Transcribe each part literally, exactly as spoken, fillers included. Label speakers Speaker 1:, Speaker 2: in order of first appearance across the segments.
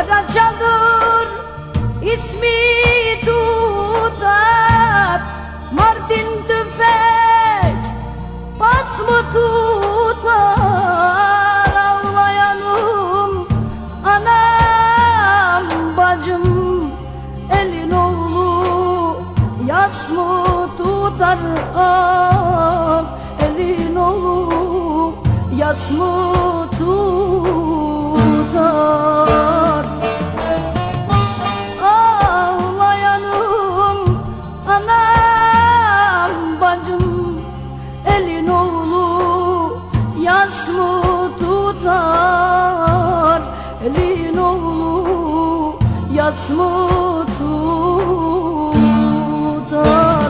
Speaker 1: Karacadır ismi tutar, Mardin tüfek pas mı tutar? Ağlayanım anam bacım, elin oğlu yas mı tutar? Ah, elin oğlu yas mı tutar? Ağlayanım anam bacım, elin oğlu yas mı tutar? Elin oğlu yas mı tutar?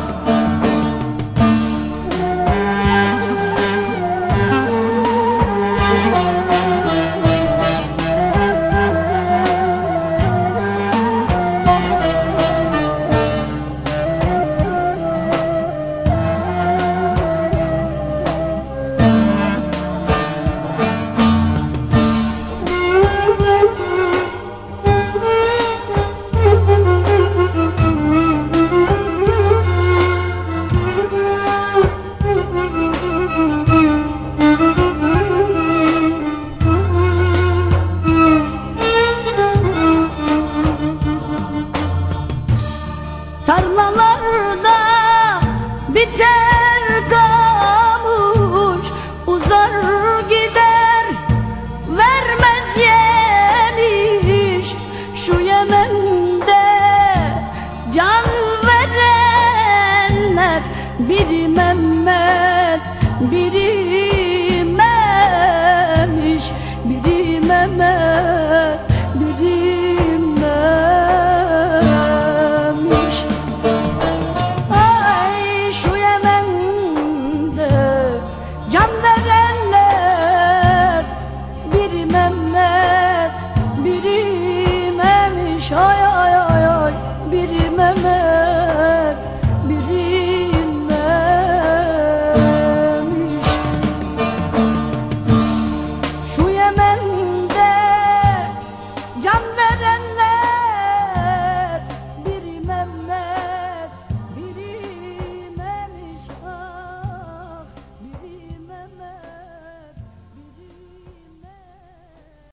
Speaker 1: Tarlalarda biter kamış, uzar gider vermez yemiş. Şu Yemen'de can verenler, biri Mehmet, biri